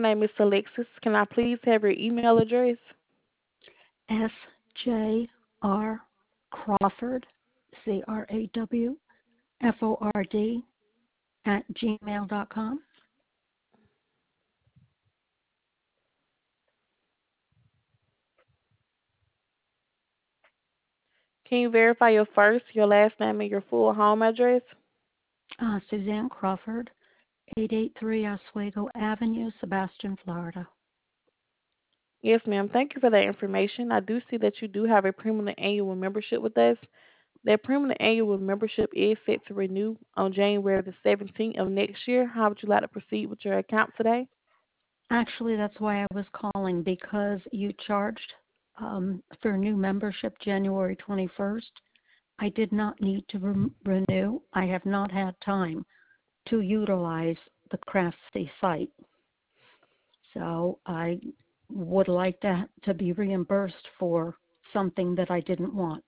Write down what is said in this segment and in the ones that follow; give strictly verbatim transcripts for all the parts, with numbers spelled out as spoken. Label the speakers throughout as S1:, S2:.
S1: name is Alexis. Can I please have your email address?
S2: S J R Crawford, C R A W F O R D, at gmail dot com.
S1: Can you verify your first, your last name, and your full home address?
S2: Uh, Suzanne Crawford, eight eighty-three Oswego Avenue, Sebastian, Florida.
S1: Yes, ma'am. Thank you for that information. I do see that you do have a permanent annual membership with us. That permanent annual membership is set to renew on January the seventeenth of next year. How would you like to proceed with your account today?
S2: Actually, that's why I was calling, because you charged um, for new membership January twenty-first. I did not need to re- renew. I have not had time to utilize the Craftsy site. So I would like to, to be reimbursed for something that I didn't want.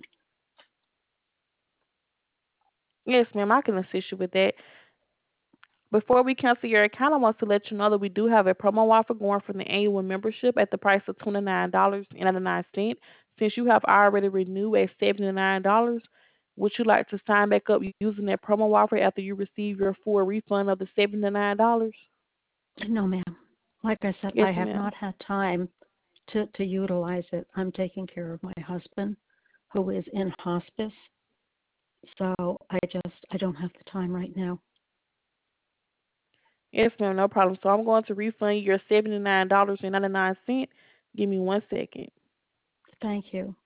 S1: Yes, ma'am. I can assist you with that. Before we cancel your account, I want to let you know that we do have a promo offer going for the annual membership at the price of twenty-nine dollars and ninety-nine cents. Since you have already renewed at seventy-nine dollars, would you like to sign back up using that promo offer after you receive your full refund of the seventy-nine dollars?
S2: No, ma'am. Like I said,
S1: Yes,
S2: I have
S1: ma'am.
S2: not had time to, to utilize it. I'm taking care of my husband who is in hospice. So I just, I don't have the time right now.
S1: Yes, ma'am, no problem. So I'm going to refund you your seventy-nine dollars and ninety-nine cents. Give me one second.
S2: Thank you.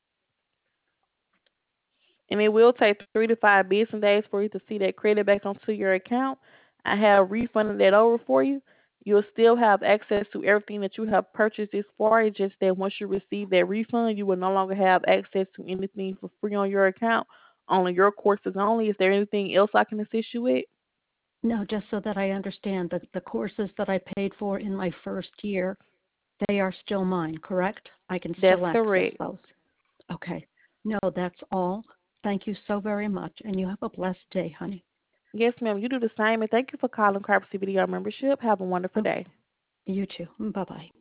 S1: And it will take three to five business days for you to see that credit back onto your account. I have refunded that over for you. You'll still have access to everything that you have purchased this for. It's just that once you receive that refund, you will no longer have access to anything for free on your account. Only your courses only. Is there anything else I can assist you with?
S2: No, just so that I understand that the courses that I paid for in my first year, they are still mine, correct? I can
S1: That's
S2: still access
S1: correct.
S2: those. Okay. No, that's all. Thank you so very much. And you have a blessed day, honey.
S1: Yes, ma'am. You do the same. And thank you for calling Carpet Video Membership. Have a wonderful
S2: Oh,
S1: day.
S2: you too. Bye bye.